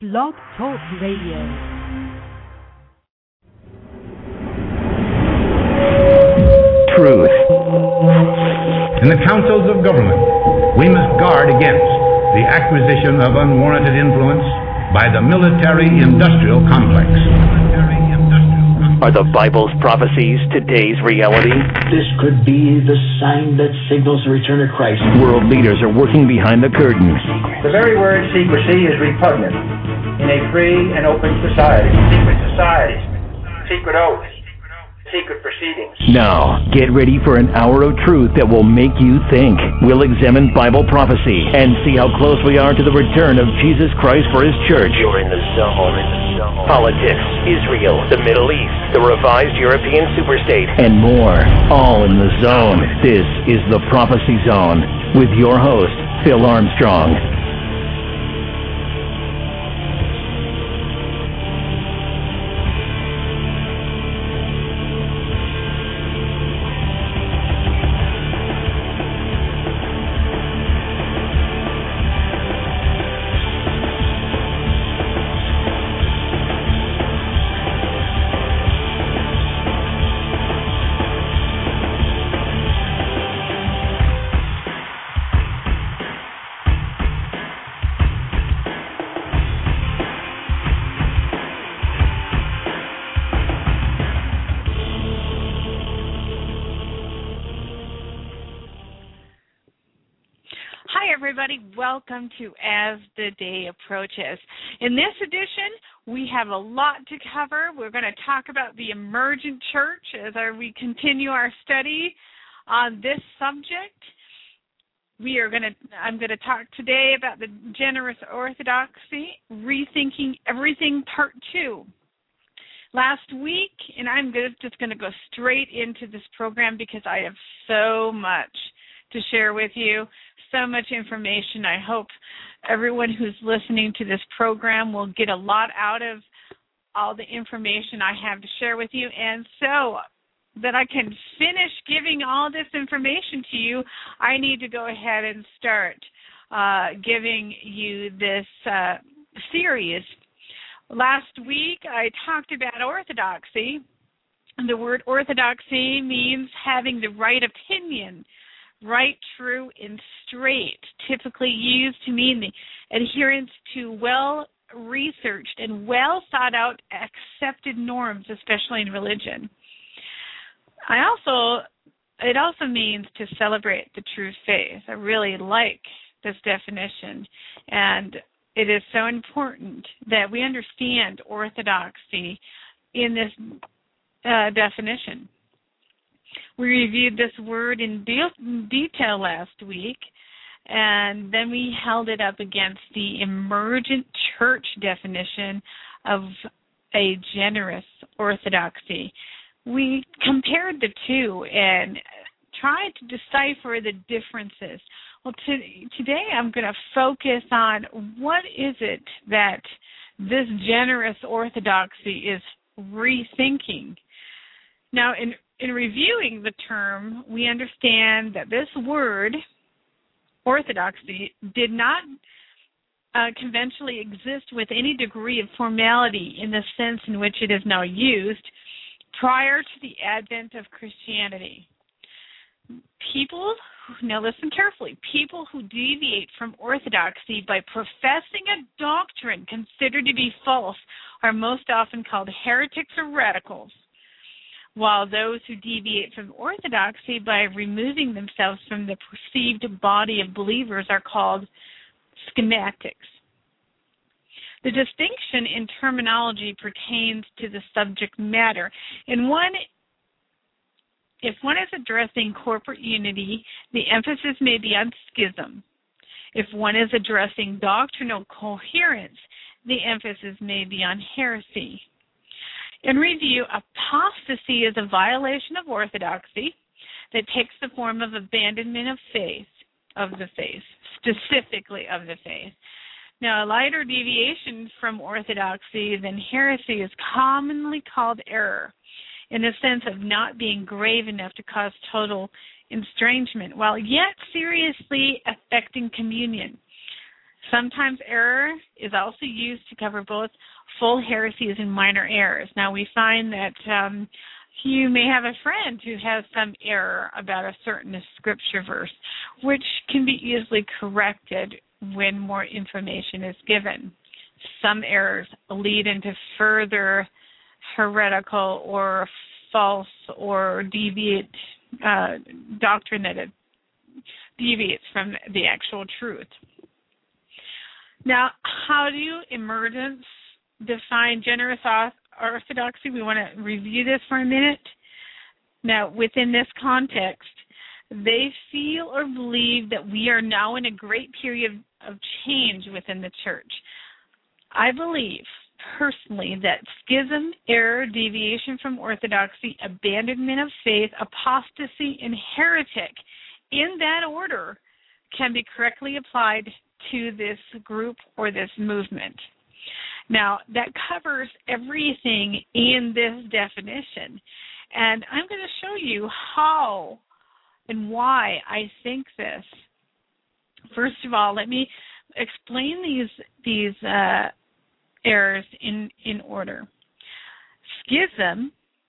Blog Talk Radio. Truth. In the councils of government, we must guard against the acquisition of unwarranted influence by the military-industrial complex. Are the Bible's prophecies today's reality? This could be the sign that signals the return of Christ. World leaders are working behind the curtain. The very word secrecy is repugnant in a free and open society. Secret societies, secret oaths, secret proceedings. Now, get ready for an hour of truth that will make you think. We'll examine Bible prophecy and see how close we are to the return of Jesus Christ for His church. You're in the zone. Politics, Israel, the Middle East, the revised European superstate, and more. All in the zone. This is the Prophecy Zone with your host, Phil Armstrong. Welcome to As the Day Approaches. In this edition, we have a lot to cover. We're going to talk about the emergent church as we continue our study on this subject. I'm going to talk today about the generous orthodoxy, Rethinking Everything Part 2. Last week, and I'm just going to go straight into this program because I have so much to share with you, so much information. I hope everyone who's listening to this program will get a lot out of all the information I have to share with you. And so that I can finish giving all this information to you, I need to go ahead and start giving you this series. Last week, I talked about orthodoxy. The word orthodoxy means having the right opinion, right, true, and straight, typically used to mean the adherence to well-researched and well-thought-out accepted norms, especially in religion. It also means to celebrate the true faith. I really like this definition, and it is so important that we understand orthodoxy in this definition. We reviewed this word in detail last week, and then we held it up against the emergent church definition of a generous orthodoxy. We compared the two and tried to decipher the differences. Well, today I'm going to focus on what is it that this generous orthodoxy is rethinking. Now, in reviewing the term, we understand that this word, orthodoxy, did not conventionally exist with any degree of formality in the sense in which it is now used prior to the advent of Christianity. Now listen carefully, people who deviate from orthodoxy by professing a doctrine considered to be false are most often called heretics or radicals, while those who deviate from orthodoxy by removing themselves from the perceived body of believers are called schematics. The distinction in terminology pertains to the subject matter. If one is addressing corporate unity, the emphasis may be on schism. If one is addressing doctrinal coherence, the emphasis may be on heresy. In review, apostasy is a violation of orthodoxy that takes the form of abandonment of the faith, specifically of the faith. Now, a lighter deviation from orthodoxy than heresy is commonly called error, in the sense of not being grave enough to cause total estrangement, while yet seriously affecting communion. Sometimes error is also used to cover both full heresies and minor errors. Now, we find that you may have a friend who has some error about a certain scripture verse, which can be easily corrected when more information is given. Some errors lead into further heretical or false or deviate doctrine that it deviates from the actual truth. Now, how do emergents define generous orthodoxy? We want to review this for a minute. Now, within this context, they feel or believe that we are now in a great period of change within the church. I believe personally that schism, error, deviation from orthodoxy, abandonment of faith, apostasy, and heretic, in that order, can be correctly applied to this group or this movement. Now, that covers everything in this definition, and I'm going to show you how and why I think this. First of all, let me explain these errors in order. Schism,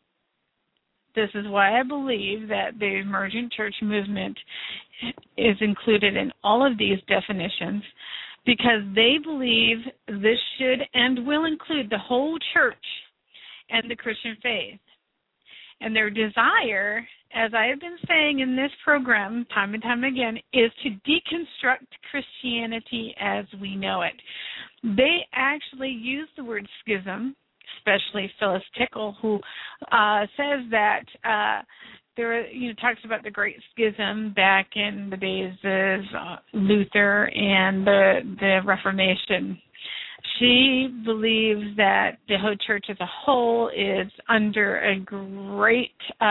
this is why I believe that the emergent church movement is included in all of these definitions, because they believe this should and will include the whole church and the Christian faith. And their desire, as I have been saying in this program time and time again, is to deconstruct Christianity as we know it. They actually use the word schism, especially Phyllis Tickle, who says that there, talks about the Great Schism back in the days of Luther and the Reformation. She believes that the whole church as a whole is under a great,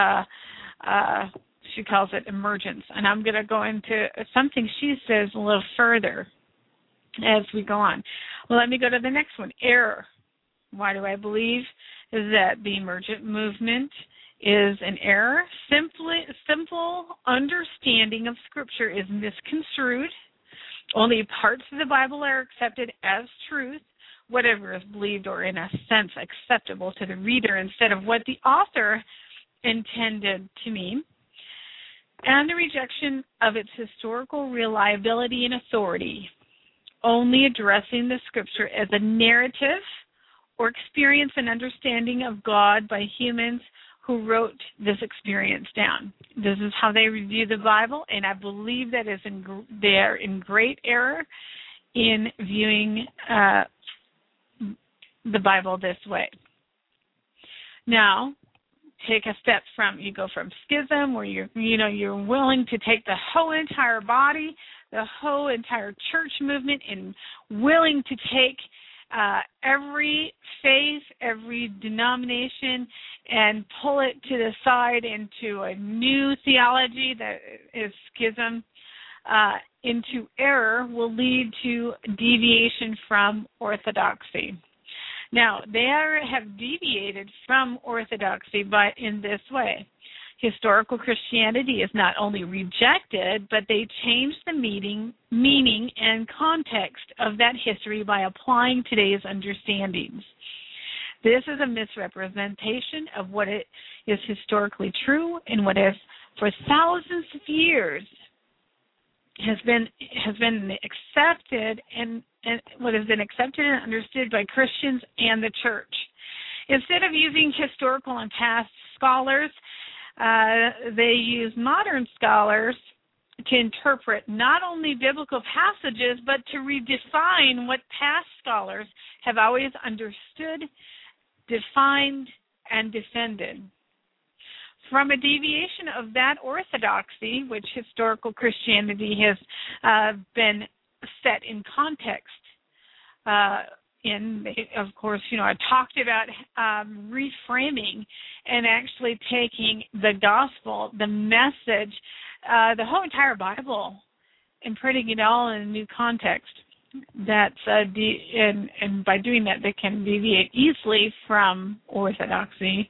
she calls it emergence. And I'm going to go into something she says a little further as we go on. Well, let me go to the next one, error. Why do I believe that the emergent movement is an error? Simple understanding of Scripture is misconstrued. Only parts of the Bible are accepted as truth, whatever is believed or in a sense acceptable to the reader instead of what the author intended to mean. And the rejection of its historical reliability and authority, only addressing the Scripture as a narrative or experience and understanding of God by humans who wrote this experience down. This is how they review the Bible, and I believe that they are in great error in viewing the Bible this way. Now, take a step you go from schism, where you're willing to take the whole entire body, the whole entire church movement, and willing to take every faith, every denomination, and pull it to the side into a new theology that is schism, into error, will lead to deviation from orthodoxy. Now, they have deviated from orthodoxy, but in this way. Historical Christianity is not only rejected, but they change the meaning and context of that history by applying today's understandings. This is a misrepresentation of what is historically true and what has for thousands of years has been accepted and what has been accepted and understood by Christians and the church. Instead of using historical and past scholars, they use modern scholars to interpret not only biblical passages, but to redefine what past scholars have always understood, defined, and defended. From a deviation of that orthodoxy, which historical Christianity has been set in context, of course, I talked about reframing and actually taking the gospel, the message, the whole entire Bible, and putting it all in a new context. That's and by doing that, they can deviate easily from orthodoxy.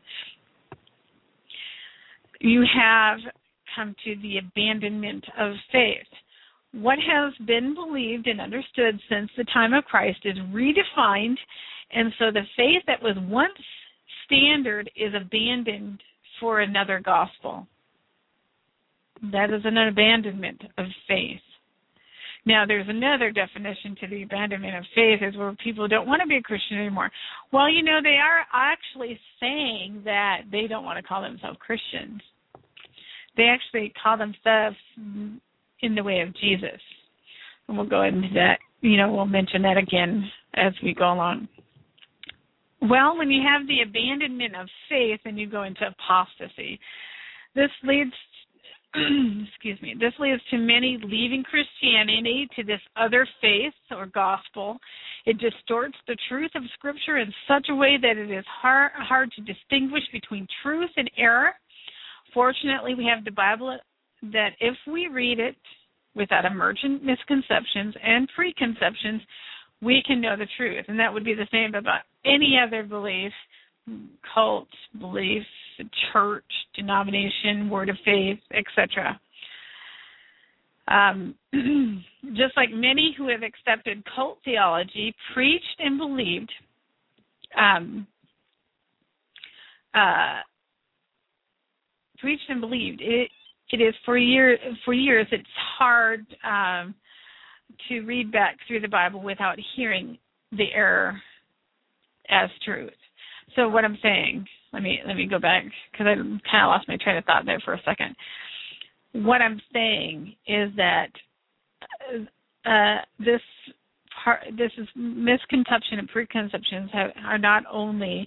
You have come to the abandonment of faith. what has been believed and understood since the time of Christ is redefined, and so the faith that was once standard is abandoned for another gospel. That is an abandonment of faith. Now, there's another definition to the abandonment of faith, is where people don't want to be a Christian anymore. Well, they are actually saying that they don't want to call themselves Christians. They actually call themselves in the way of Jesus. And we'll go into that. We'll mention that again as we go along. Well, when you have the abandonment of faith, then you go into apostasy. This leads this leads to many leaving Christianity to this other faith or gospel. It distorts the truth of Scripture in such a way that it is hard to distinguish between truth and error. Fortunately, we have the Bible that if we read it without emergent misconceptions and preconceptions, we can know the truth. And that would be the same about any other belief, cult, belief, church, denomination, word of faith, etc. Just like many who have accepted cult theology preached and believed, it is for years it's hard to read back through the Bible without hearing the error as truth. So what I'm saying, let me go back, because I kind of lost my train of thought there for a second. What I'm saying is that this is misconception and preconceptions are not only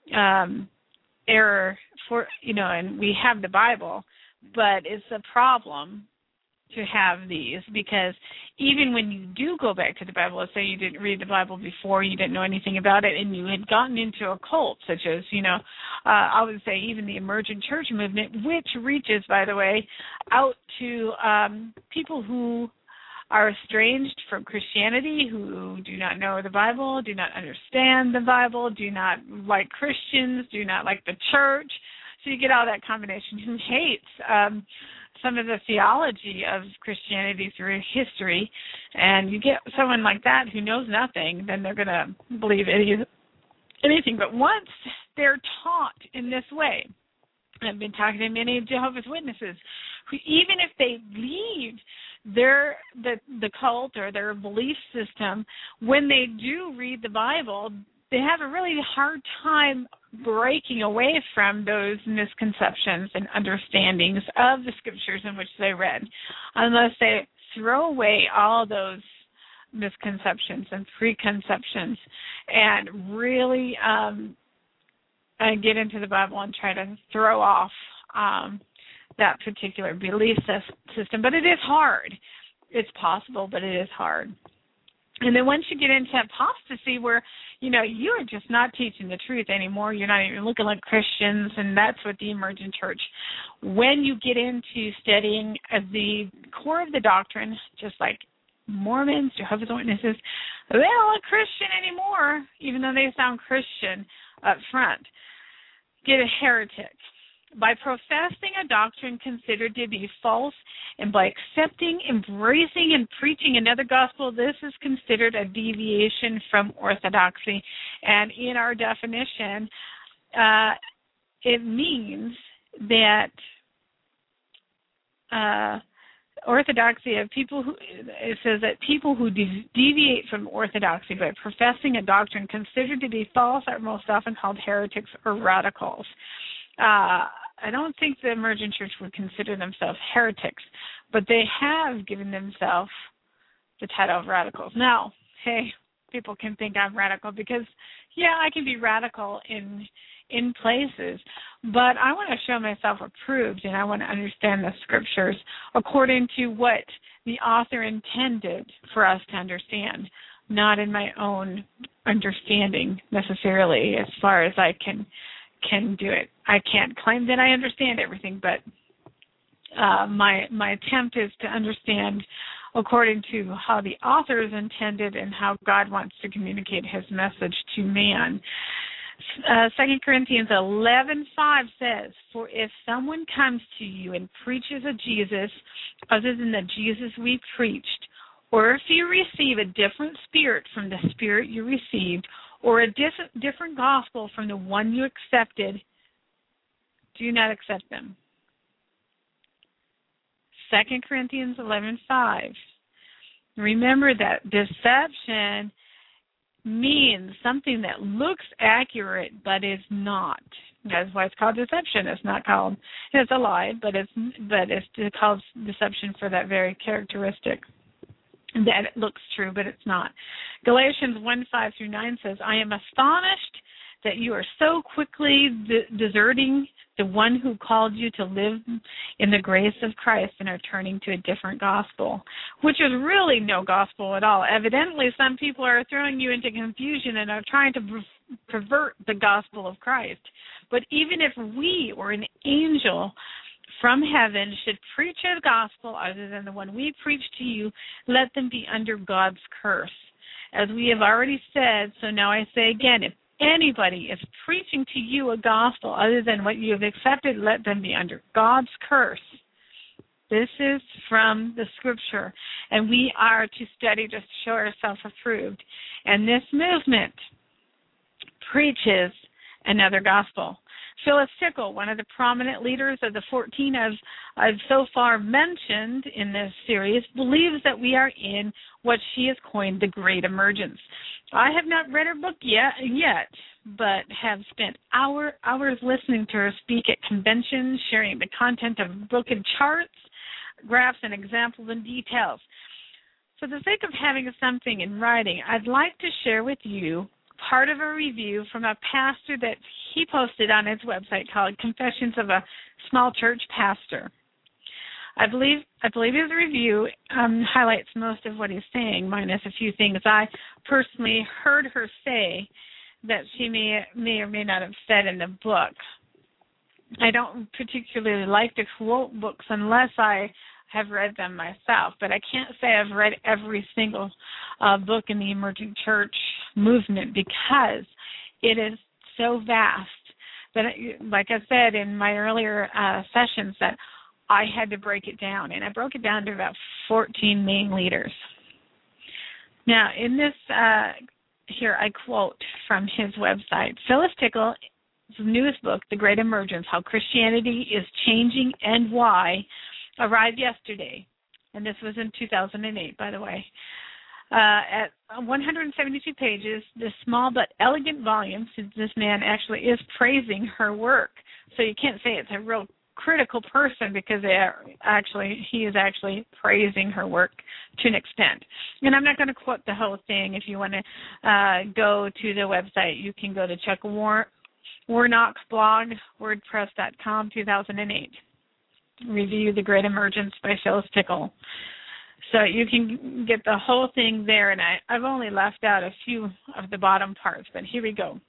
error for and we have the Bible, but it's a problem to have these, because even when you do go back to the Bible, let's say you didn't read the Bible before, you didn't know anything about it, and you had gotten into a cult, such as, I would say even the emergent church movement, which reaches, by the way, out to people who are estranged from Christianity, who do not know the Bible, do not understand the Bible, do not like Christians, do not like the church. So you get all that combination who hates some of the theology of Christianity through history, and you get someone like that who knows nothing, then they're going to believe anything. But once they're taught in this way, I've been talking to many Jehovah's Witnesses who, even if they leave the cult or their belief system, when they do read the Bible, they have a really hard time breaking away from those misconceptions and understandings of the Scriptures in which they read, unless they throw away all those misconceptions and preconceptions and really get into the Bible and try to throw off that particular belief system. But it is hard. It's possible, but it is hard. And then once you get into apostasy, where, you are just not teaching the truth anymore, you're not even looking like Christians, and that's what the emergent church, when you get into studying the core of the doctrine, just like Mormons, Jehovah's Witnesses, they don't look Christian anymore, even though they sound Christian up front. Get a heretic. By professing a doctrine considered to be false, and by accepting, embracing, and preaching another gospel, this is considered a deviation from orthodoxy. And in our definition, it means that orthodoxy of people who, it says that people who deviate from orthodoxy by professing a doctrine considered to be false are most often called heretics or radicals. I don't think the emergent church would consider themselves heretics, but they have given themselves the title of radicals. Now, hey, people can think I'm radical because, yeah, I can be radical in places, but I want to show myself approved, and I want to understand the Scriptures according to what the author intended for us to understand, not in my own understanding necessarily as far as I can do it. I can't claim that I understand everything, but my attempt is to understand according to how the author is intended and how God wants to communicate his message to man. 2 Corinthians 11:5 says, "For if someone comes to you and preaches a Jesus other than the Jesus we preached, or if you receive a different spirit from the spirit you received, or a different gospel from the one you accepted, do not accept them." 2 Corinthians 11:5. Remember that deception means something that looks accurate but is not. That's why it's called deception. It's not called, it's a lie, but it's called deception for that very characteristic. That it looks true, but it's not. Galatians 1:5-9 says, "I am astonished that you are so quickly deserting the one who called you to live in the grace of Christ and are turning to a different gospel," which is really no gospel at all. Evidently, some people are throwing you into confusion and are trying to pervert the gospel of Christ. But even if we or an angel from heaven should preach a gospel other than the one we preach to you, let them be under God's curse. As we have already said, so now I say again, if anybody is preaching to you a gospel other than what you have accepted, let them be under God's curse. This is from the scripture, and we are to study to show ourselves approved. And this movement preaches another gospel. Phyllis Tickle, one of the prominent leaders of the 14 I've so far mentioned in this series, believes that we are in what she has coined the Great Emergence. I have not read her book yet, but have spent hours listening to her speak at conventions, sharing the content of the book in charts, graphs, and examples and details. For the sake of having something in writing, I'd like to share with you part of a review from a pastor that he posted on his website called Confessions of a Small Church Pastor. I believe his review highlights most of what he's saying, minus a few things I personally heard her say that she may or may not have said in the book. I don't particularly like to quote books unless I have read them myself, but I can't say I've read every single book in the emerging church movement because it is so vast that, like I said in my earlier sessions, that I had to break it down, and I broke it down to about 14 main leaders. Now, in this, here I quote from his website, Phyllis Tickle's newest book, The Great Emergence, How Christianity is Changing and Why, arrived yesterday, and this was in 2008, by the way. At 172 pages, this small but elegant volume, since this man actually is praising her work, so you can't say it's a real critical person because he is actually praising her work to an extent. And I'm not going to quote the whole thing. If you want to go to the website, you can go to Chuck Warnock's blog, WordPress.com, 2008. Review The Great Emergence by Phyllis Tickle. So you can get the whole thing there, and I've only left out a few of the bottom parts, but here we go.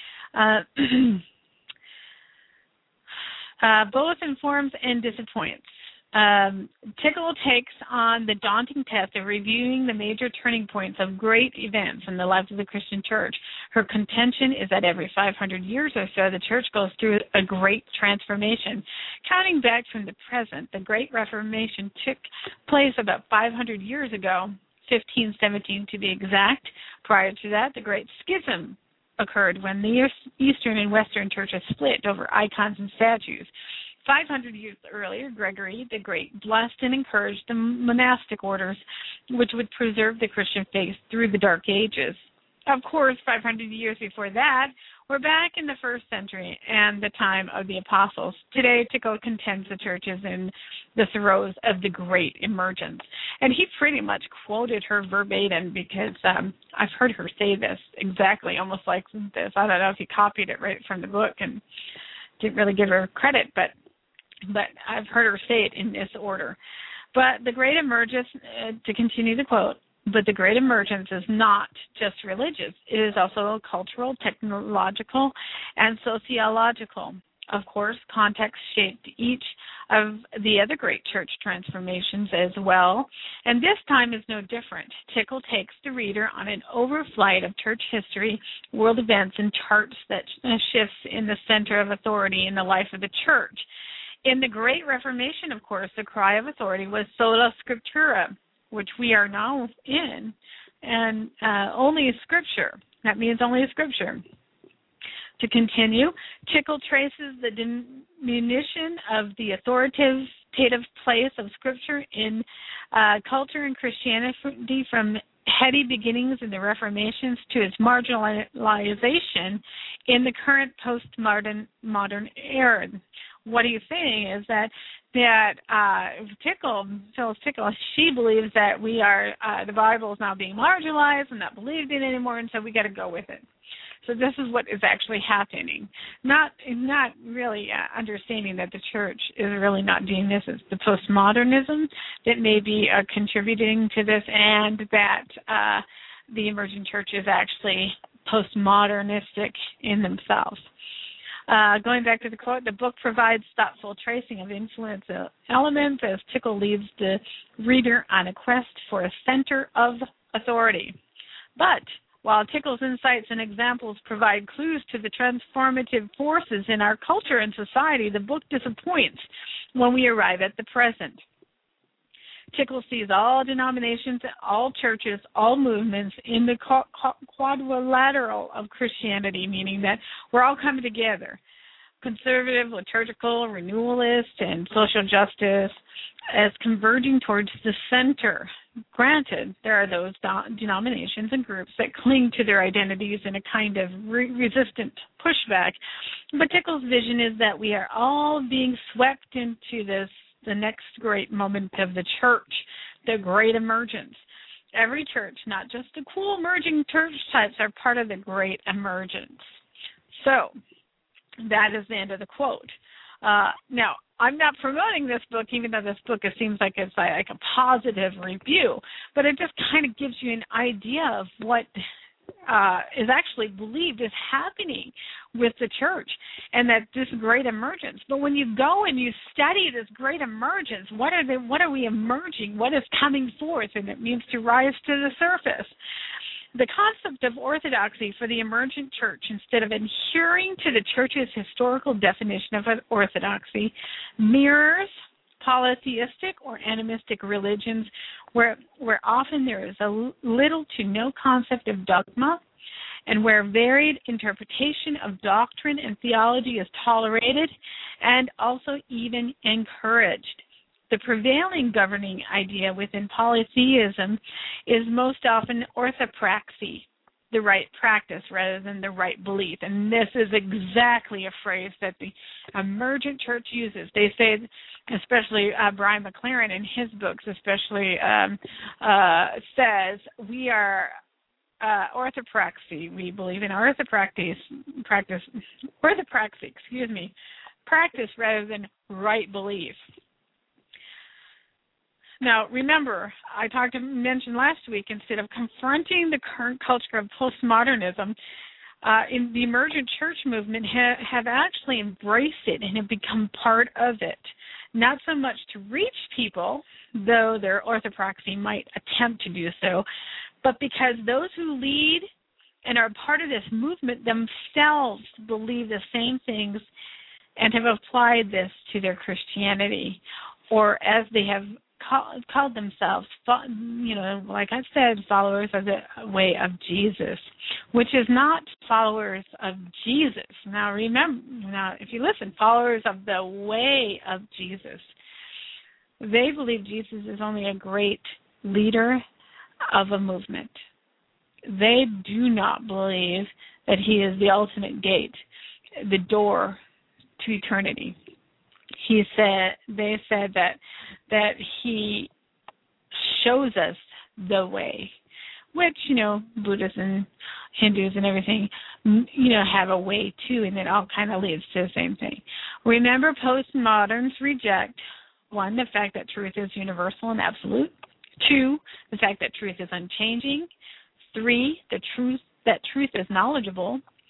Both informs and disappoints. Tickle takes on the daunting test of reviewing the major turning points of great events in the life of the Christian church. Her contention is that every 500 years or so, the church goes through a great transformation. Counting back from the present, the Great Reformation took place about 500 years ago, 1517 to be exact. Prior to that, the Great Schism occurred when the Eastern and Western churches split over icons and statues. 500 years earlier, Gregory the Great blessed and encouraged the monastic orders, which would preserve the Christian faith through the Dark Ages. Of course, 500 years before that, we're back in the first century and the time of the apostles. Today, Tickle contends the church is in the throes of the Great Emergence. And he pretty much quoted her verbatim because I've heard her say this exactly, almost like this. I don't know if he copied it right from the book and didn't really give her credit, but I've heard her say it in this order. But the Great Emergence, to continue the quote, but the Great Emergence is not just religious. It is also cultural, technological, and sociological. Of course, context shaped each of the other great church transformations as well, and this time is no different. Tickle takes the reader on an overflight of church history, world events, and charts that shifts in the center of authority in the life of the church. In the Great Reformation, of course, the cry of authority was sola scriptura, which we are now in, and only Scripture. That means only Scripture. To continue, Tickle traces the diminution of the authoritative place of Scripture in culture and Christianity from heady beginnings in the Reformations to its marginalization in the current postmodern era. What he's saying is that Phyllis Tickle, she believes that we are the Bible is now being marginalized and not believed in anymore, and so we got to go with it. So this is what is actually happening. Not really understanding that the church is really not doing this. It's the postmodernism that may be contributing to this, and that the emerging church is actually postmodernistic in themselves. Going back to the quote, the book provides thoughtful tracing of influence elements as Tickle leads the reader on a quest for a center of authority. But while Tickle's insights and examples provide clues to the transformative forces in our culture and society, the book disappoints when we arrive at the present. Tickle sees all denominations, all churches, all movements in the quadrilateral of Christianity, meaning that we're all coming together. Conservative, liturgical, renewalist, and social justice as converging towards the center. Granted, there are those denominations and groups that cling to their identities in a kind of resistant pushback, but Tickle's vision is that we are all being swept into the next great moment of the church, the great emergence. Every church, not just the cool emerging church types, are part of the great emergence. So, that is the end of the quote. Now, I'm not promoting this book, even though this book seems like it's like a positive review, but it just kind of gives you an idea of what is actually believed is happening with the church, and that this great emergence. But when you go and you study this great emergence, what are we emerging? What is coming forth? And it means to rise to the surface. The concept of orthodoxy for the emergent church, instead of adhering to the church's historical definition of orthodoxy, mirrors polytheistic or animistic religions where often there is a little to no concept of dogma, and where varied interpretation of doctrine and theology is tolerated and also even encouraged. The prevailing governing idea within polytheism is most often orthopraxy, the right practice rather than the right belief. And this is exactly a phrase that the emergent church uses. They say, especially Brian McLaren in his books especially says, we are orthopraxy. We believe in orthopraxy practice rather than right belief. Now, remember, I mentioned last week, instead of confronting the current culture of postmodernism, in the emergent church movement have actually embraced it and have become part of it. Not so much to reach people, though their orthopraxy might attempt to do so, but because those who lead and are part of this movement themselves believe the same things and have applied this to their Christianity, or as they have called themselves, like I said, followers of the way of Jesus, which is not followers of Jesus. Now remember, if you listen, followers of the way of Jesus. They believe Jesus is only a great leader of a movement. They do not believe that he is the ultimate gate, the door to eternity. They said that he shows us the way, which, Buddhists and Hindus and everything, have a way too, and it all kind of leads to the same thing. Remember, postmoderns reject, 1, the fact that truth is universal and absolute. 2, the fact that truth is unchanging. 3, that truth is knowledgeable.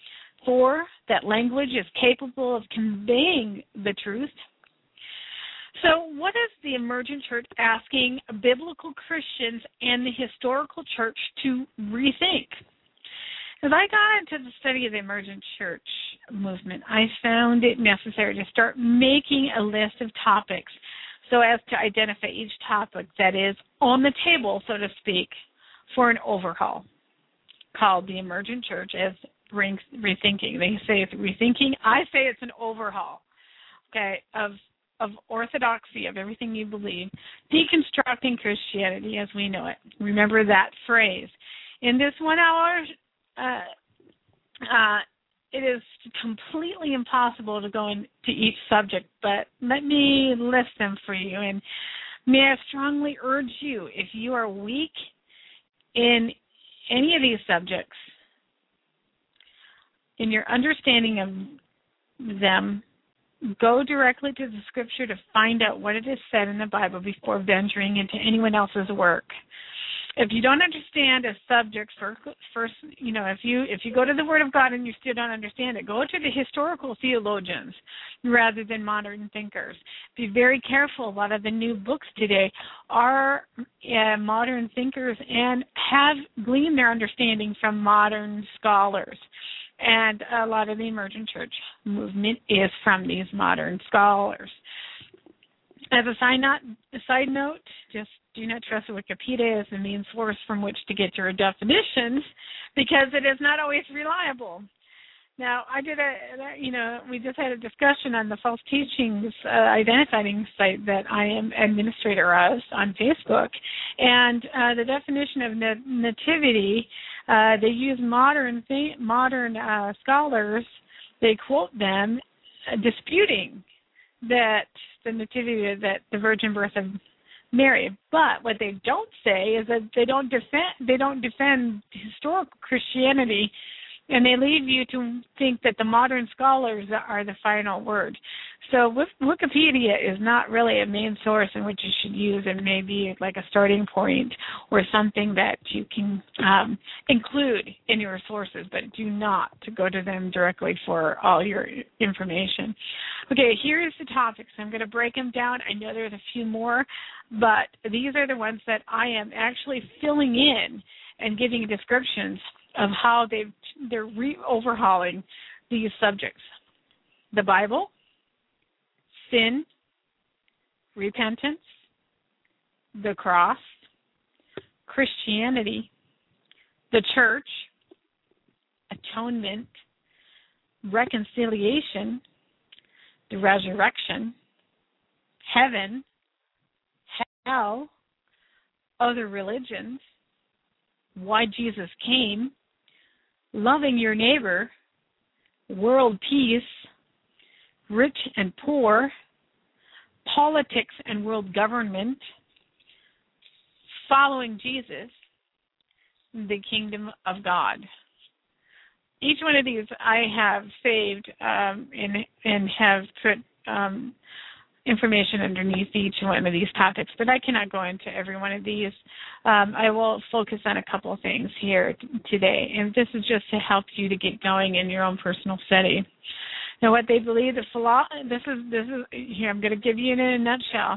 4, that language is capable of conveying the truth. So what is the emergent church asking biblical Christians and the historical church to rethink? As I got into the study of the emergent church movement, I found it necessary to start making a list of topics so as to identify each topic that is on the table, so to speak, for an overhaul, called the emergent church as rethinking. They say it's rethinking. I say it's an overhaul, okay, of orthodoxy, of everything you believe, deconstructing Christianity as we know it. Remember that phrase. In this 1 hour, it is completely impossible to go into each subject, but let me list them for you. And may I strongly urge you, if you are weak in any of these subjects, in your understanding of them, go directly to the scripture to find out what it is said in the Bible before venturing into anyone else's work. If you don't understand a subject, first, if you go to the Word of God and you still don't understand it, go to the historical theologians rather than modern thinkers. Be very careful. A lot of the new books today are modern thinkers and have gleaned their understanding from modern scholars. And a lot of the emergent church movement is from these modern scholars. As a side note, just do not trust Wikipedia as the main source from which to get your definitions, because it is not always reliable. Now, we just had a discussion on the false teachings identifying site that I am administrator of on Facebook, and the definition of nativity, they use modern scholars. They quote them disputing that the nativity, that the virgin birth of Mary. But what they don't say is that they don't defend historical Christianity, and they leave you to think that the modern scholars are the final word. So Wikipedia is not really a main source in which you should use, and maybe like a starting point or something that you can include in your sources, but do not to go to them directly for all your information. Okay, here's the topics. I'm going to break them down. I know there's a few more, but these are the ones that I am actually filling in and giving descriptions of how they're overhauling these subjects. The Bible, sin, repentance, the cross, Christianity, the church, atonement, reconciliation, the resurrection, heaven, hell, other religions, why Jesus came, loving your neighbor, world peace, rich and poor, politics and world government, following Jesus, the kingdom of God. Each one of these I have saved and have put information underneath each one of these topics, but I cannot go into every one of these. I will focus on a couple of things here today, and this is just to help you to get going in your own personal study. Now, what they believe, this is here. I'm going to give you in a nutshell,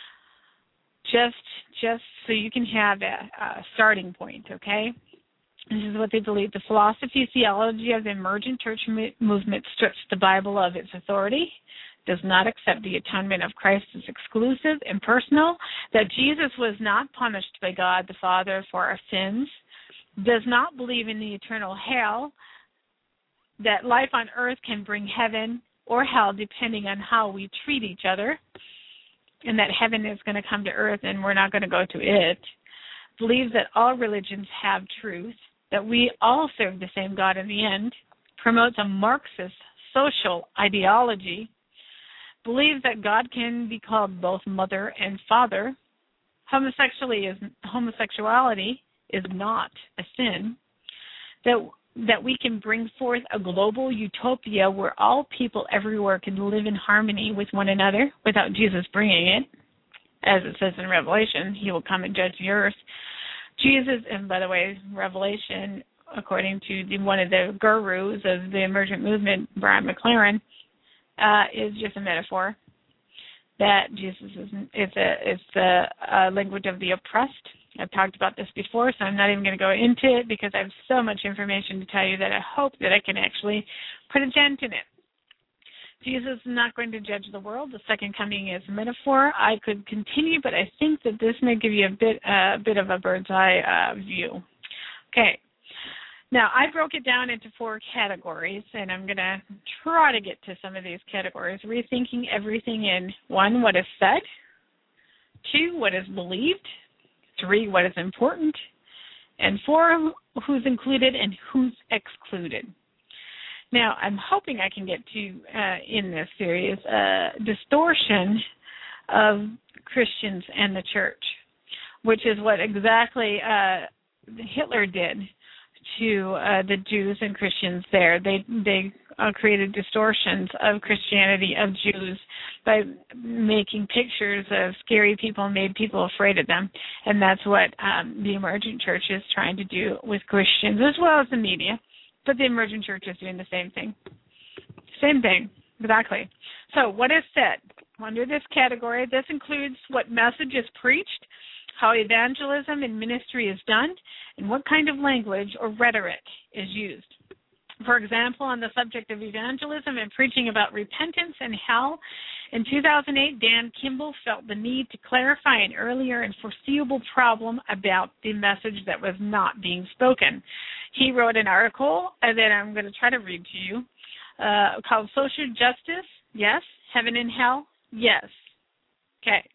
just so you can have a starting point. Okay, this is what they believe. The philosophy, theology of the emergent church movement strips the Bible of its authority, does not accept the atonement of Christ as exclusive and personal, that Jesus was not punished by God the Father for our sins, does not believe in the eternal hell, that life on earth can bring heaven or hell depending on how we treat each other, and that heaven is going to come to earth and we're not going to go to it, believes that all religions have truth, that we all serve the same God in the end, promotes a Marxist social ideology, believes that God can be called both mother and father, homosexuality is not a sin, that we can bring forth a global utopia where all people everywhere can live in harmony with one another without Jesus bringing it. As it says in Revelation, he will come and judge the earth. Jesus, and by the way, Revelation according to one of the gurus of the emergent movement, Brian McLaren, is just a metaphor. That Jesus is the language of the oppressed. I've talked about this before, so I'm not even going to go into it because I have so much information to tell you that I hope that I can actually put a dent in it. Jesus is not going to judge the world. The second coming is a metaphor. I could continue, but I think that this may give you a bit of a bird's eye view. Okay. Now, I broke it down into 4 categories, and I'm going to try to get to some of these categories. Rethinking everything in 1, what is said, 2, what is believed, 3, what is important, and 4, who's included and who's excluded. Now, I'm hoping I can get to, in this series, distortion of Christians and the church, which is what exactly Hitler did to the Jews and Christians there. They created distortions of Christianity, of Jews, by making pictures of scary people, made people afraid of them. And that's what the emergent church is trying to do with Christians, as well as the media. But the emergent church is doing the same thing. Same thing, exactly. So what is said? Under this category, this includes what message is preached, how evangelism and ministry is done, and what kind of language or rhetoric is used. For example, on the subject of evangelism and preaching about repentance and hell, in 2008, Dan Kimball felt the need to clarify an earlier and foreseeable problem about the message that was not being spoken. He wrote an article that I'm going to try to read to you called Social Justice, Yes. Heaven and Hell, Yes. Okay.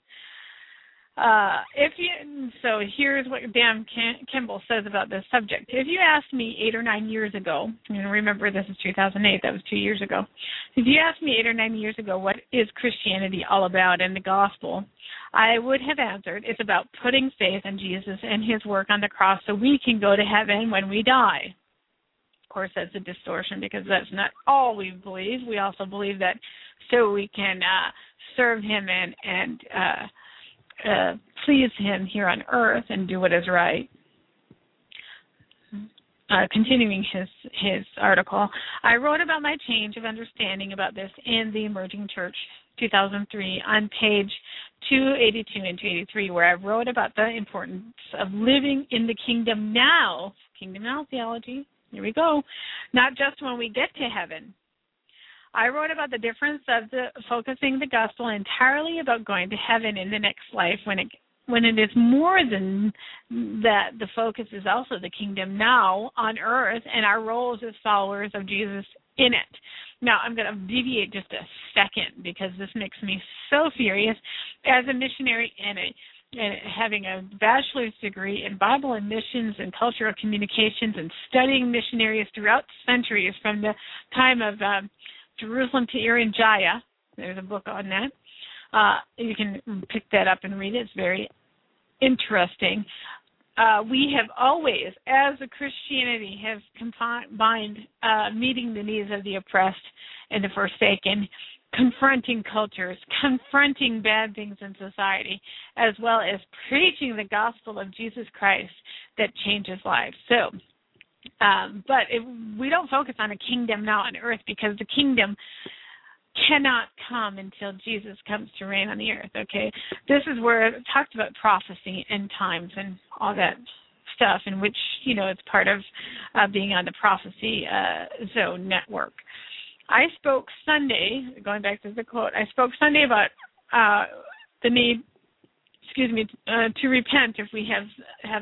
So here's what Dan Kimball says about this subject. If you asked me 8 or 9 years ago, and remember this is 2008, that was 2 years ago. If you asked me 8 or 9 years ago, what is Christianity all about in the gospel, I would have answered, it's about putting faith in Jesus and his work on the cross so we can go to heaven when we die. Of course, that's a distortion because that's not all we believe. We also believe that so we can serve him and please him here on earth and do what is right. Continuing his article, I wrote about my change of understanding about this in The Emerging Church, 2003, on page 282 and 283, where I wrote about the importance of living in the kingdom now theology, here we go, not just when we get to heaven. I wrote about the difference of focusing the gospel entirely about going to heaven in the next life when it is more than that. The focus is also the kingdom now on earth and our roles as followers of Jesus in it. Now, I'm going to deviate just a second because this makes me so furious. As a missionary and having a bachelor's degree in Bible and missions and cultural communications and studying missionaries throughout centuries from the time of Jerusalem to Irian Jaya. There's a book on that. You can pick that up and read it. It's very interesting. We have always, as a Christianity, have combined meeting the needs of the oppressed and the forsaken, confronting cultures, confronting bad things in society, as well as preaching the gospel of Jesus Christ that changes lives. So, but we don't focus on a kingdom now on earth because the kingdom cannot come until Jesus comes to reign on the earth, okay? This is where it talks about prophecy and times and all that stuff, in which, it's part of being on the Prophecy Zone network. I spoke Sunday, going back to the quote, I spoke Sunday about the need, to repent if we have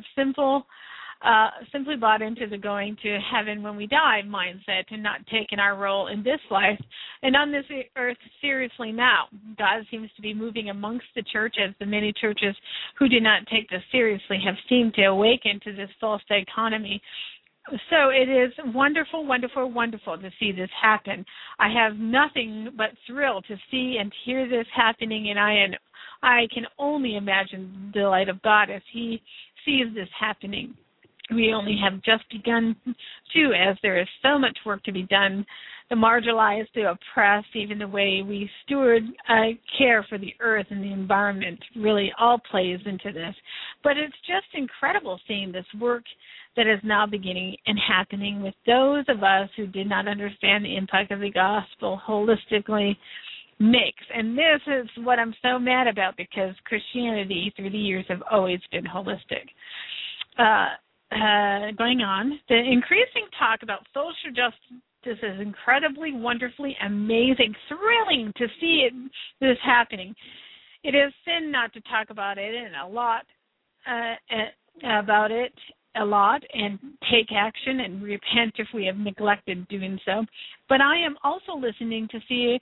simply bought into the going to heaven when we die mindset and not taken our role in this life and on this earth seriously now. God seems to be moving amongst the church as the many churches who do not take this seriously have seemed to awaken to this false dichotomy. So it is wonderful, wonderful, wonderful to see this happen. I have nothing but thrill to see and hear this happening, and I can only imagine the delight of God as he sees this happening. We only have just begun to, as there is so much work to be done. The marginalized, the oppressed, even the way we steward care for the earth and the environment really all plays into this. But it's just incredible seeing this work that is now beginning and happening with those of us who did not understand the impact of the gospel holistically makes. And this is what I'm so mad about, because Christianity through the years have always been holistic. Going on, the increasing talk about social justice is incredibly, wonderfully, amazing, thrilling to see this happening. It is sin not to talk about it and a lot and take action and repent if we have neglected doing so. But I am also listening to see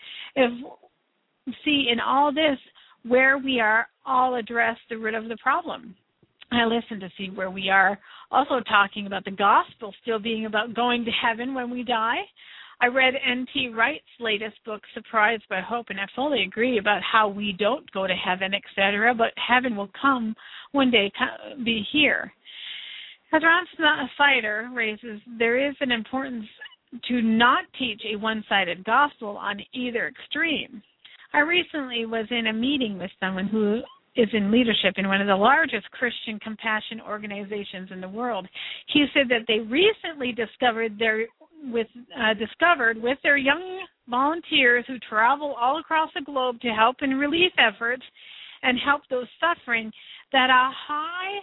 in all this where we are all address the root of the problem. I listen to see where we are also talking about the gospel still being about going to heaven when we die. I read N.T. Wright's latest book, Surprised by Hope, and I fully agree about how we don't go to heaven, etc., but heaven will come one day, be here. As Ron Sider raises, there is an importance to not teach a one-sided gospel on either extreme. I recently was in a meeting with someone who is in leadership in one of the largest Christian compassion organizations in the world. He said that they recently discovered with their young volunteers who travel all across the globe to help in relief efforts and help those suffering, that a high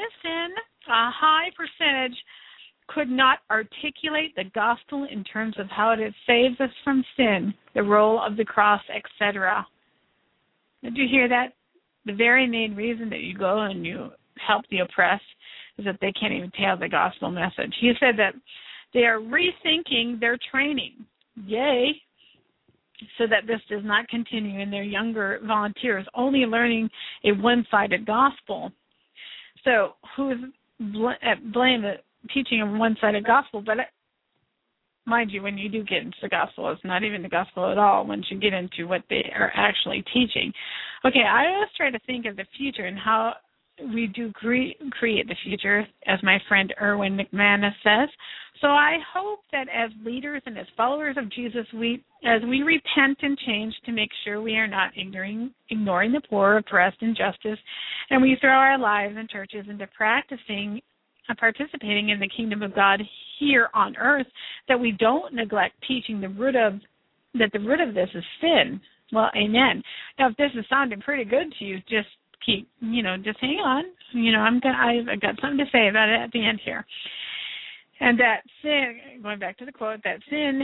percentage could not articulate the gospel in terms of how it saves us from sin, the role of the cross, etc. Did you hear that? The very main reason that you go and you help the oppressed is that they can't even tell the gospel message. He said that they are rethinking their training. Yay! So that this does not continue in their younger volunteers, only learning a one-sided gospel. So who's blame teaching a one-sided gospel? But mind you, when you do get into the gospel, it's not even the gospel at all once you get into what they are actually teaching. Okay, I always try to think of the future and how we do create the future, as my friend Erwin McManus says. So I hope that as leaders and as followers of Jesus, as we repent and change to make sure we are not ignoring the poor, oppressed, injustice, and we throw our lives and churches into participating in the kingdom of God here on earth, that we don't neglect teaching the root of this is sin. Well, amen. Now, if this is sounding pretty good to you, just keep, just hang on. I've got something to say about it at the end here. And that sin, going back to the quote, that sin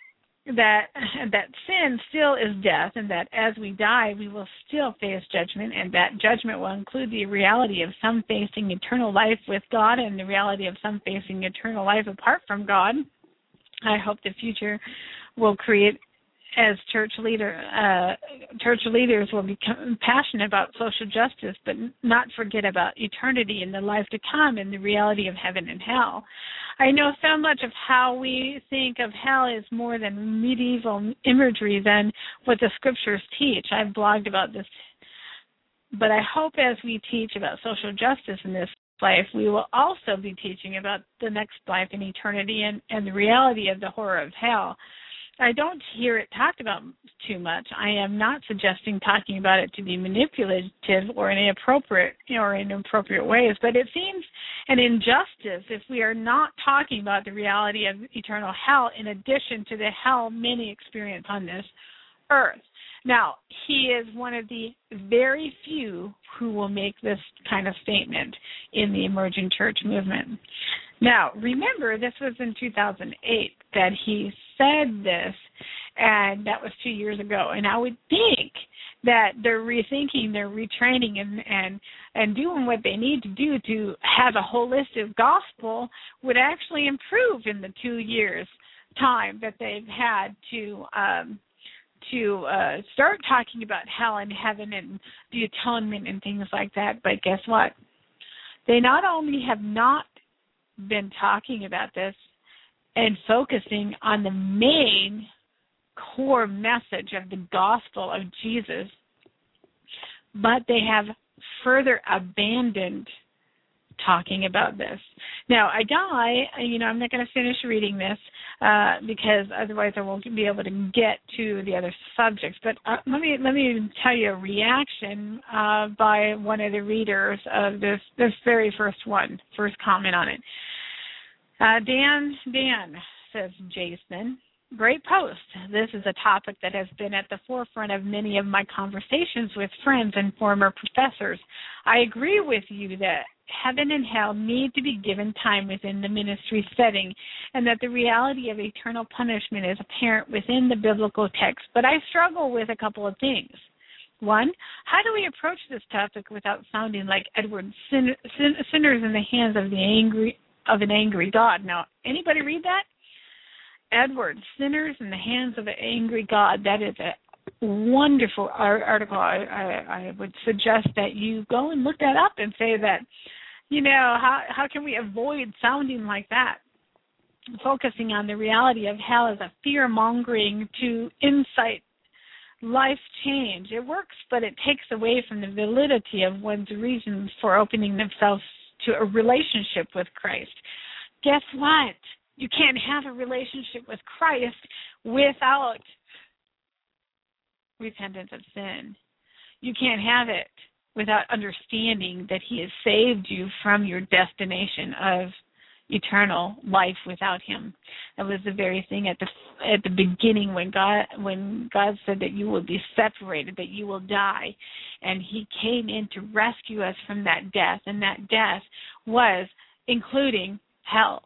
still is death, and that as we die, we will still face judgment, and that judgment will include the reality of some facing eternal life with God and the reality of some facing eternal life apart from God. I hope the future will create, as church leaders will become passionate about social justice, but not forget about eternity and the life to come and the reality of heaven and hell. I know so much of how we think of hell is more than medieval imagery than what the scriptures teach. I've blogged about this. But I hope as we teach about social justice in this life, we will also be teaching about the next life in eternity and the reality of the horror of hell. I don't hear it talked about too much. I am not suggesting talking about it to be manipulative or inappropriate ways, but it seems an injustice if we are not talking about the reality of eternal hell in addition to the hell many experience on this earth. Now, he is one of the very few who will make this kind of statement in the emerging church movement. Now, remember, this was in 2008 that he said this, and that was 2 years ago. And I would think that they're rethinking, they're retraining, and doing what they need to do to have a holistic gospel would actually improve in the 2 years' time that they've had to start talking about hell and heaven and the atonement and things like that. But guess what? They not only have not been talking about this and focusing on the main core message of the gospel of Jesus, but they have further abandoned talking about this. Now, I'm not going to finish reading this because otherwise I won't be able to get to the other subjects. But let me tell you a reaction by one of the readers of this very first comment on it. Dan says, Jason, great post. This is a topic that has been at the forefront of many of my conversations with friends and former professors. I agree with you that heaven and hell need to be given time within the ministry setting, and that the reality of eternal punishment is apparent within the biblical text. But I struggle with a couple of things. One, how do we approach this topic without sounding like Edward, sinners in the hands of an angry God? Now, anybody read that? Edward, sinners in the hands of an angry God. That is a wonderful article. I would suggest that you go and look that up and say that, how can we avoid sounding like that? Focusing on the reality of hell as a fear-mongering to incite life change. It works, but it takes away from the validity of one's reasons for opening themselves to a relationship with Christ. Guess what? You can't have a relationship with Christ without repentance of sin. You can't have it without understanding that He has saved you from your destination of eternal life without Him. That was the very thing at the beginning when God said that you will be separated, that you will die, and He came in to rescue us from that death, and that death was including hell.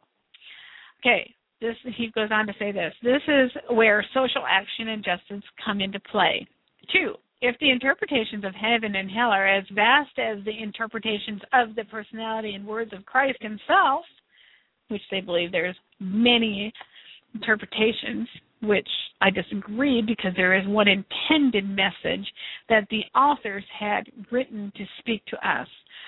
Okay, he goes on to say this. This is where social action and justice come into play. 2, if the interpretations of heaven and hell are as vast as the interpretations of the personality and words of Christ Himself, which they believe there's many interpretations, which I disagree, because there is one intended message that the authors had written to speak to us.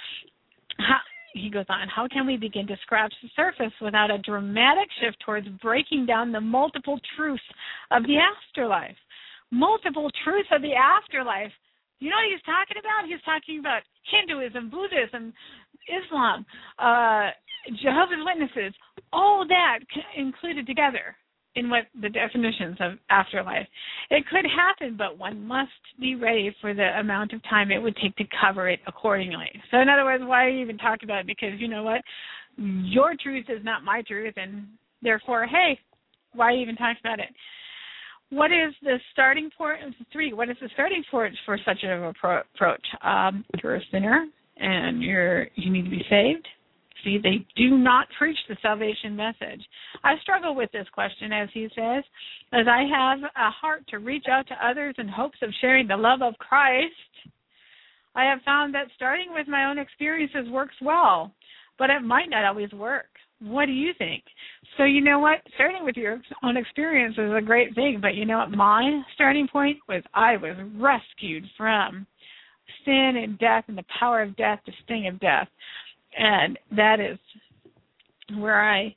He goes on, how can we begin to scratch the surface without a dramatic shift towards breaking down the multiple truths of the afterlife? Multiple truths of the afterlife. You know what he's talking about? He's talking about Hinduism, Buddhism, Islam, Jehovah's Witnesses, all that included together in what the definitions of afterlife. It could happen, but one must be ready for the amount of time it would take to cover it accordingly. So in other words, why even talk about it? Because you know what? Your truth is not my truth, and therefore, hey, why even talk about it? What is the starting point? 3, what is the starting point for such an approach? You're a sinner, and you need to be saved. See, they do not preach the salvation message. I struggle with this question, as he says, as I have a heart to reach out to others in hopes of sharing the love of Christ. I have found that starting with my own experiences works well, but it might not always work. What do you think? So you know what? Starting with your own experience is a great thing, but you know what? My starting point was I was rescued from sin and death and the power of death, the sting of death. And that is where I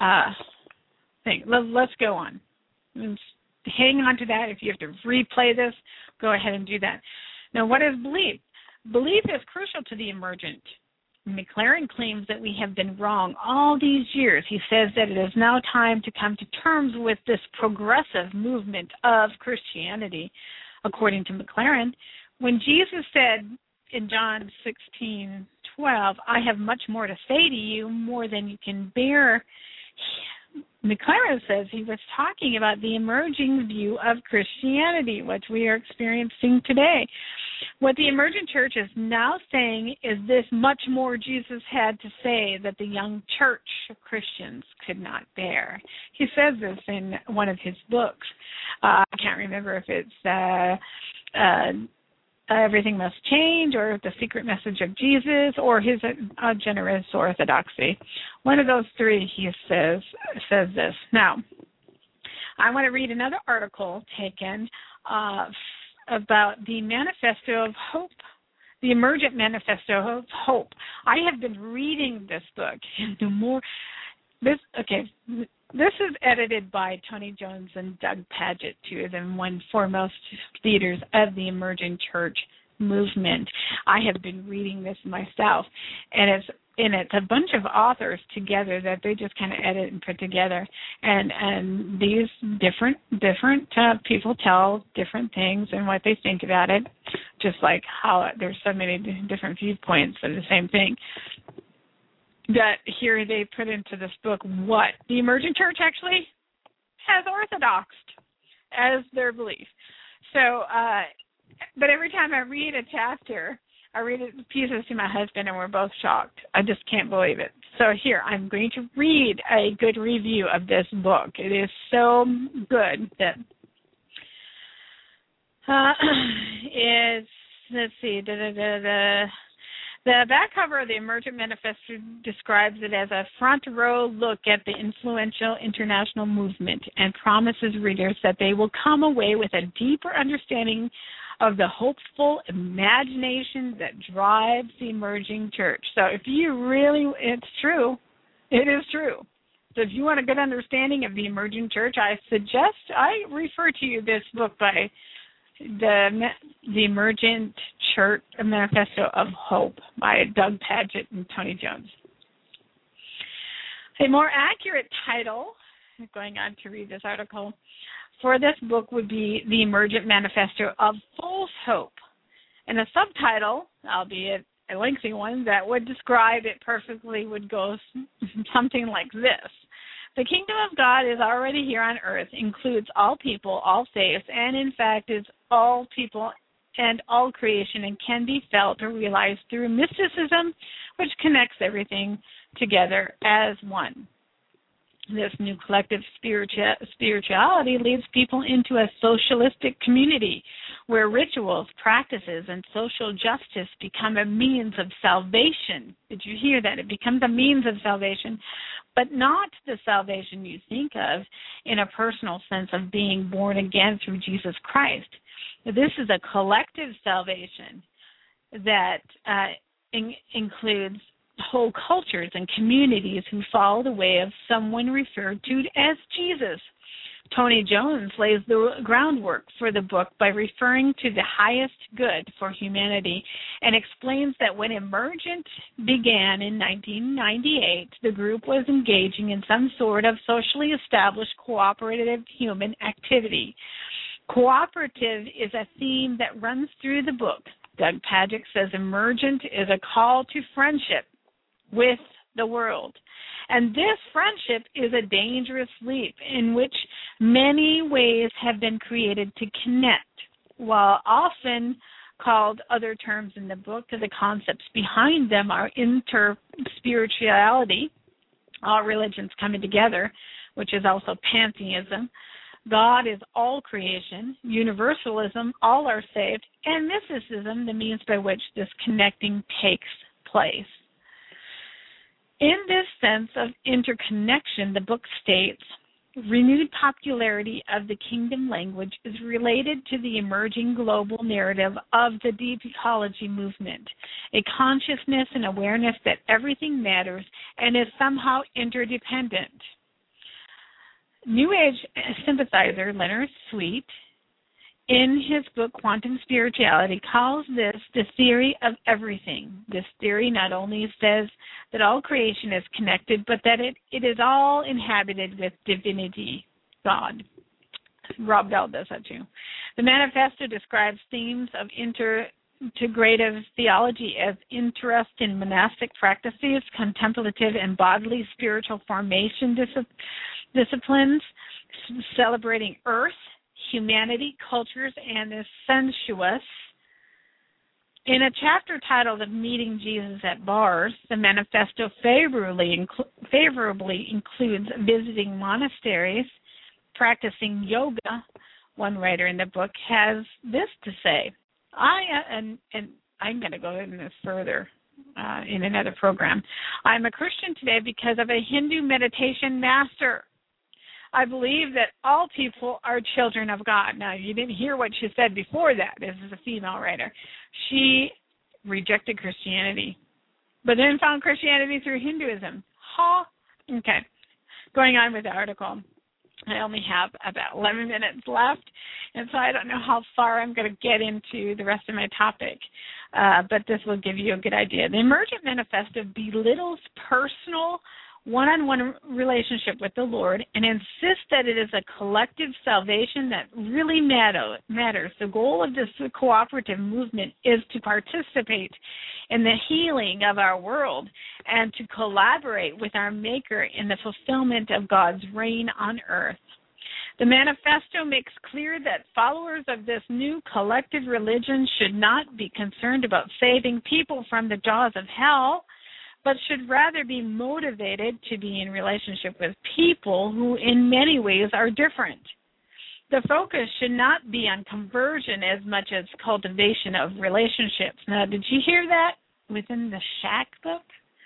think. Let's go on. Hang on to that. If you have to replay this, go ahead and do that. Now, what is belief? Belief is crucial to the emergent. McLaren claims that we have been wrong all these years. He says that it is now time to come to terms with this progressive movement of Christianity. According to McLaren, when Jesus said in John 16:12, I have much more to say to you, more than you can bear, McLaren says he was talking about the emerging view of Christianity, which we are experiencing today. What the emergent church is now saying is this: much more Jesus had to say that the young church Christians could not bear. He says this in one of his books. I can't remember if it's Everything Must Change, or The Secret Message of Jesus, or his Generous Orthodoxy. One of those 3, he says this. Now, I want to read another article taken about the Manifesto of Hope, the Emergent Manifesto of Hope. I have been reading this book. This is edited by Tony Jones and Doug Pagitt, 2 of them, one foremost leaders of the emerging church movement. I have been reading this myself, and it's a bunch of authors together that they just kind of edit and put together, and these different people tell different things and what they think about it, just like how there's so many different viewpoints of the same thing. that here they put into this book what the emergent church actually has orthodoxed as their belief. So, but every time I read a chapter, I read it pieces to my husband, and we're both shocked. I just can't believe it. So here, I'm going to read a good review of this book. It is so good that let's see, the back cover of the Emergent Manifesto describes it as a front row look at the influential international movement and promises readers that they will come away with a deeper understanding of the hopeful imagination that drives the emerging church. So if you really, it's true. It is true. So if you want a good understanding of the emerging church, I refer to you this book by the Emergent Church Manifesto of Hope by Doug Pagitt and Tony Jones. A more accurate title, going on to read this article, for this book would be The Emergent Manifesto of False Hope. And a subtitle, albeit a lengthy one, that would describe it perfectly would go something like this. The kingdom of God is already here on earth, includes all people, all faiths, and in fact is all people and all creation, and can be felt or realized through mysticism, which connects everything together as one. This new collective spirituality leads people into a socialistic community where rituals, practices, and social justice become a means of salvation. Did you hear that? It becomes a means of salvation, but not the salvation you think of in a personal sense of being born again through Jesus Christ. This is a collective salvation that includes whole cultures and communities who follow the way of someone referred to as Jesus. Tony Jones lays the groundwork for the book by referring to the highest good for humanity and explains that when Emergent began in 1998, the group was engaging in some sort of socially established cooperative human activity. Cooperative is a theme that runs through the book. Doug Pagitt says Emergent is a call to friendship with the world. And this friendship is a dangerous leap in which many ways have been created to connect. While often called other terms in the book, the concepts behind them are interspirituality, all religions coming together, which is also pantheism. God is all creation, universalism, all are saved, and mysticism, the means by which this connecting takes place. In this sense of interconnection, the book states, renewed popularity of the kingdom language is related to the emerging global narrative of the deep ecology movement, a consciousness and awareness that everything matters and is somehow interdependent. New Age sympathizer Leonard Sweet, in his book Quantum Spirituality, calls this the theory of everything. This theory not only says that all creation is connected, but that it is all inhabited with divinity, God. Rob Bell does that too. The manifesto describes themes of integrative theology as interest in monastic practices, contemplative and bodily spiritual formation disciplines, celebrating earth, humanity, cultures, and the sensuous. In a chapter titled Meeting Jesus at Bars, the manifesto favorably includes visiting monasteries, practicing yoga. One writer in the book has this to say, and I'm going to go into this further in another program. I'm a Christian today because of a Hindu meditation master. I believe that all people are children of God. Now, you didn't hear what she said before that. This is a female writer. She rejected Christianity, but then found Christianity through Hinduism. Okay. Going on with the article. I only have about 11 minutes left, and so I don't know how far I'm going to get into the rest of my topic, but this will give you a good idea. The Emergent Manifesto belittles personal one-on-one relationship with the Lord, and insist that it is a collective salvation that really matters. The goal of this cooperative movement is to participate in the healing of our world and to collaborate with our Maker in the fulfillment of God's reign on earth. The manifesto makes clear that followers of this new collective religion should not be concerned about saving people from the jaws of hell, but should rather be motivated to be in relationship with people who in many ways are different. The focus should not be on conversion as much as cultivation of relationships. Now, did you hear that within the Shack book?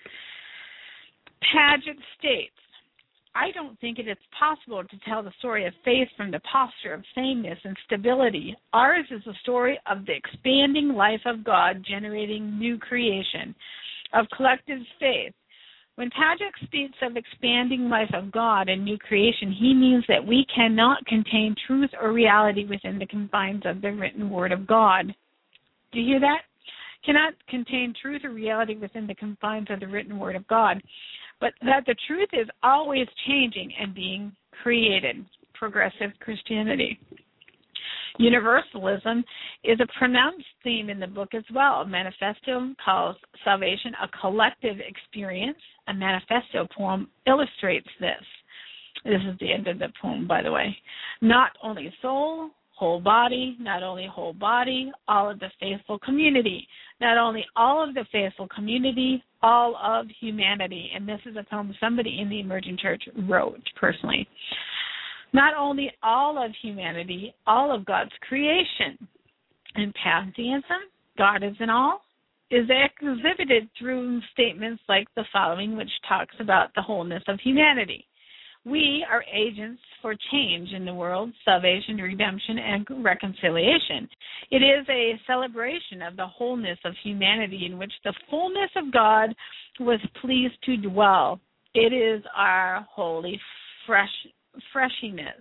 Paget states, I don't think it is possible to tell the story of faith from the posture of sameness and stability. Ours is a story of the expanding life of God generating new creation, of collective faith. When Paget speaks of expanding life of God and new creation, he means that we cannot contain truth or reality within the confines of the written word of God. Do you hear that? Cannot contain truth or reality within the confines of the written word of God, but that the truth is always changing and being created. Progressive Christianity. Universalism is a pronounced theme in the book as well. A manifesto calls salvation a collective experience. A manifesto poem illustrates this. This is the end of the poem, by the way. Not only soul, whole body, not only whole body, all of the faithful community. Not only all of the faithful community, all of humanity. And this is a poem somebody in the Emerging Church wrote personally. Not only all of humanity, all of God's creation. And pantheism, God is in all, is exhibited through statements like the following, which talks about the wholeness of humanity. We are agents for change in the world, salvation, redemption, and reconciliation. It is a celebration of the wholeness of humanity in which the fullness of God was pleased to dwell. It is our holy fleshiness.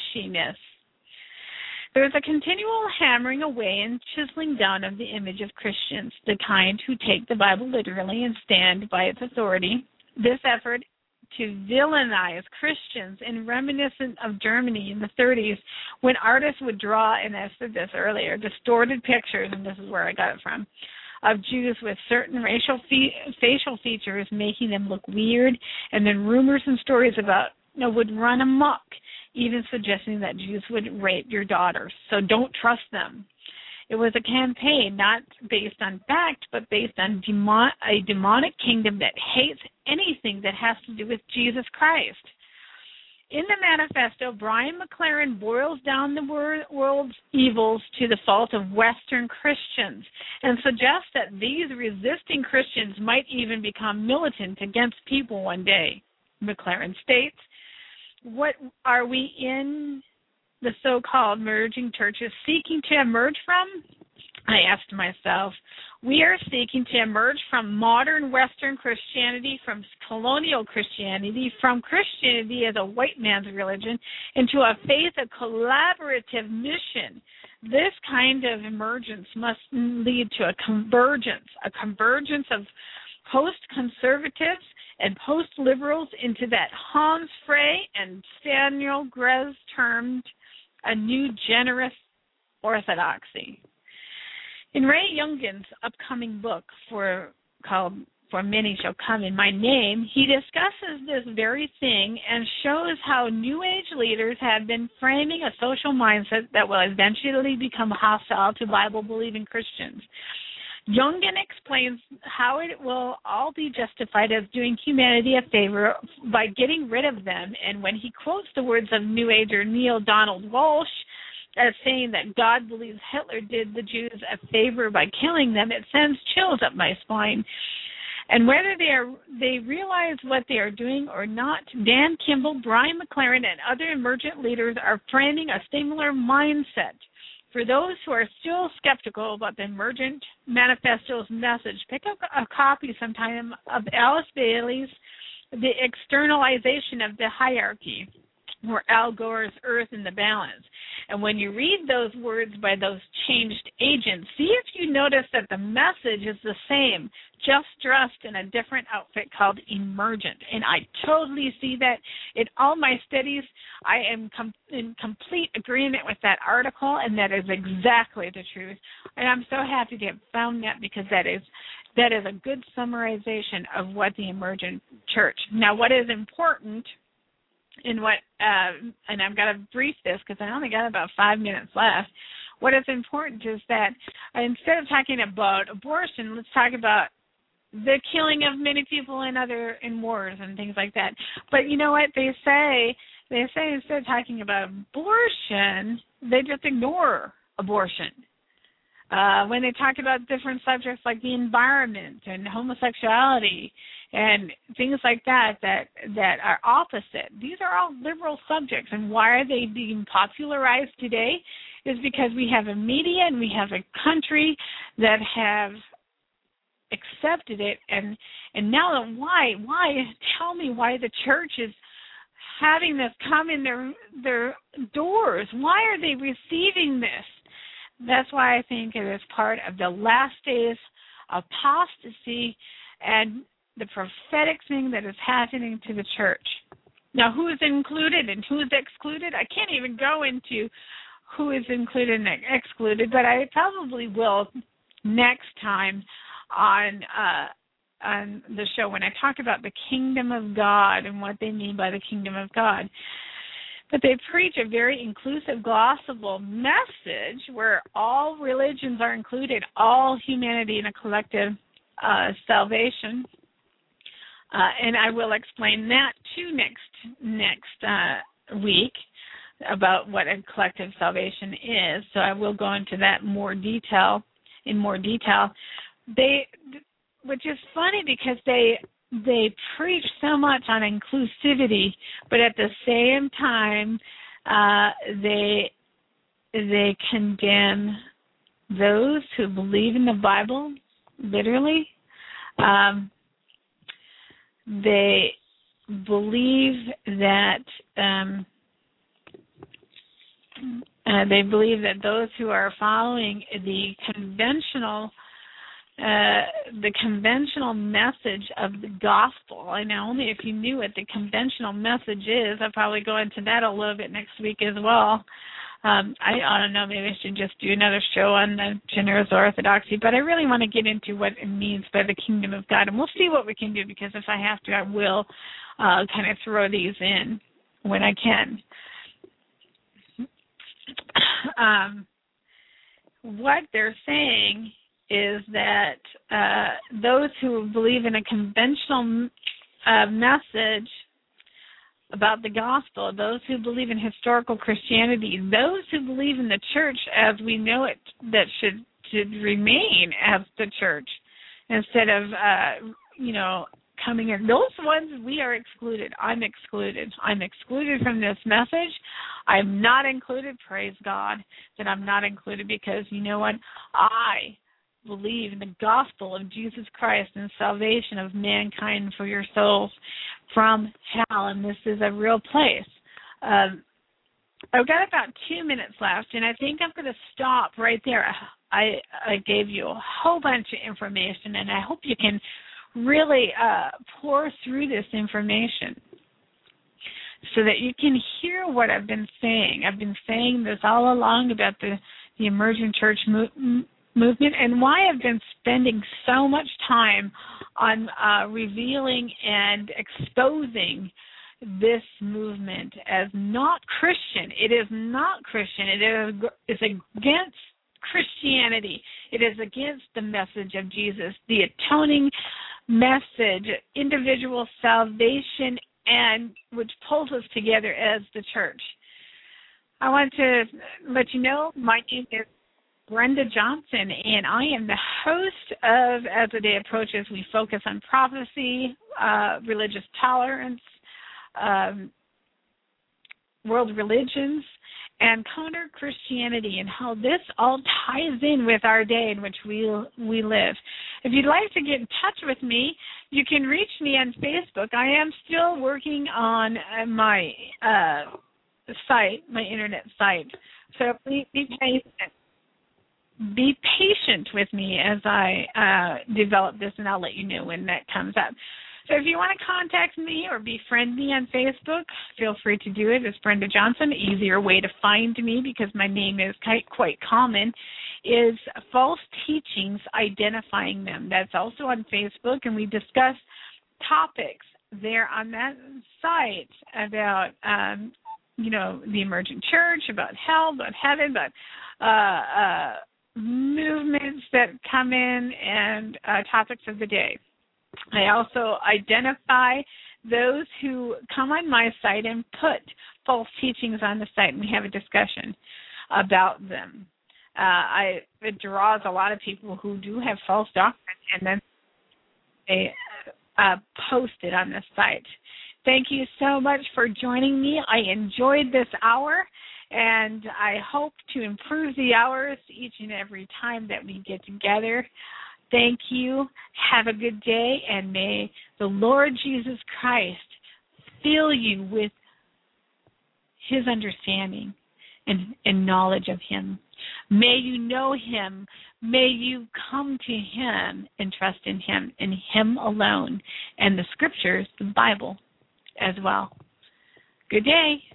There is a continual hammering away and chiseling down of the image of Christians, the kind who take the Bible literally and stand by its authority. This effort to villainize Christians is reminiscent of Germany in the 30s when artists would draw, and I said this earlier, distorted pictures, and this is where I got it from, of Jews with certain facial features making them look weird, and then rumors and stories about would run amok, even suggesting that Jews would rape your daughters. So don't trust them. It was a campaign not based on fact, but based on a demonic kingdom that hates anything that has to do with Jesus Christ. In the manifesto, Brian McLaren boils down the world's evils to the fault of Western Christians and suggests that these resisting Christians might even become militant against people one day. McLaren states, what are we in the so-called merging churches seeking to emerge from? I asked myself. We are seeking to emerge from modern Western Christianity, from colonial Christianity, from Christianity as a white man's religion, into a faith of collaborative mission. This kind of emergence must lead to a convergence of post-conservatives and post-liberals into that Hans Frey and Samuel Grez termed a new generous orthodoxy. In Ray Youngkin's upcoming book called For Many Shall Come in My Name, he discusses this very thing and shows how New Age leaders have been framing a social mindset that will eventually become hostile to Bible-believing Christians. Youngkin explains how it will all be justified as doing humanity a favor by getting rid of them, and when he quotes the words of New Ager Neil Donald Walsh as saying that God believes Hitler did the Jews a favor by killing them, it sends chills up my spine. And whether they realize what they are doing or not, Dan Kimball, Brian McLaren, and other emergent leaders are framing a similar mindset. For those who are still skeptical about the Emergent Manifesto's message, pick up a copy sometime of Alice Bailey's The Externalization of the Hierarchy, or Al Gore's Earth in the Balance. And when you read those words by those changed agents, see if you notice that the message is the same, just dressed in a different outfit called emergent. And I totally see that in all my studies. I am in complete agreement with that article, and that is exactly the truth. And I'm so happy to have found that, because that is a good summarization of what the emergent church. Now, what is important in what, and I've got to brief this because I only got about 5 minutes left. What is important is that instead of talking about abortion, let's talk about the killing of many people in wars and things like that. But you know what they say? They say instead of talking about abortion, they just ignore abortion. When they talk about different subjects like the environment and homosexuality and things like that are opposite. These are all liberal subjects, and why are they being popularized today is because we have a media and we have a country that have accepted it, and now why tell me why the church is having this come in their doors. Why are they receiving this? That's why I think it is part of the last days apostasy and the prophetic thing that is happening to the church. Now, who is included and who is excluded? I can't even go into who is included and excluded, but I probably will next time on the show when I talk about the kingdom of God and what they mean by the kingdom of God. But they preach a very inclusive gospel message where all religions are included, all humanity in a collective salvation. And I will explain that too next week about what a collective salvation is. So I will go into that in more detail. Which is funny because they preach so much on inclusivity, but at the same time, they condemn those who believe in the Bible, literally. They believe that those who are following the conventional message of the gospel. And now, only if you knew what the conventional message is, I'll probably go into that a little bit next week as well. I don't know, maybe I should just do another show on the generous orthodoxy, but I really want to get into what it means by the kingdom of God, and we'll see what we can do, because if I have to, I will kind of throw these in when I can. What they're saying is that those who believe in a conventional message about the gospel, those who believe in historical Christianity, those who believe in the church as we know it, that should remain as the church instead of, coming in. Those ones, we are excluded. I'm excluded. I'm excluded from this message. I'm not included. Praise God that I'm not included, because you know what? I believe in the gospel of Jesus Christ and salvation of mankind for your souls from hell, and this is a real place. I've got about 2 minutes left, and I think I'm going to stop right there. I gave you a whole bunch of information, and I hope you can really pour through this information so that you can hear what I've been saying. I've been saying this all along about the emergent church movement, and why I've been spending so much time on revealing and exposing this movement as not Christian. It is not Christian. It is against Christianity. It is against the message of Jesus, the atoning message, individual salvation, and which pulls us together as the church. I want to let you know my name is Brenda Johnson, and I am the host of As the Day Approaches. We focus on prophecy, religious tolerance, world religions, and counter-Christianity, and how this all ties in with our day in which we live. If you'd like to get in touch with me, you can reach me on Facebook. I am still working on my site, my internet site. So please be patient. Be patient with me as I develop this, and I'll let you know when that comes up. So if you want to contact me or befriend me on Facebook, feel free to do it as Brenda Johnson. Easier way to find me, because my name is quite common, is False Teachings, Identifying Them. That's also on Facebook, and we discuss topics there on that site about, the emergent church, about hell, about heaven, about movements that come in, and topics of the day. I also identify those who come on my site and put false teachings on the site, and we have a discussion about them. It draws a lot of people who do have false doctrine, and then they post it on the site. Thank you so much for joining me. I enjoyed this hour, and I hope to improve the hours each and every time that we get together. Thank you. Have a good day, and may the Lord Jesus Christ fill you with his understanding and knowledge of him. May you know him. May you come to him and trust in him alone, and the scriptures, the Bible, as well. Good day.